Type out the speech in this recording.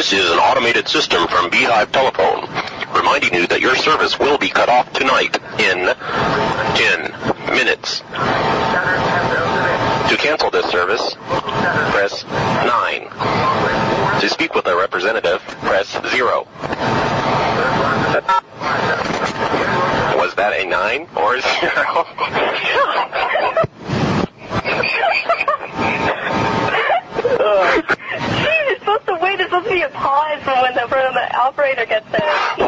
This is an automated system from Beehive Telephone, reminding you that your service will be cut off tonight in 10 minutes. To cancel this service, press 9. To speak with a representative, press 0. Was that a 9 or a 0? It's supposed to wait. It's supposed to be a pause for when the operator gets there.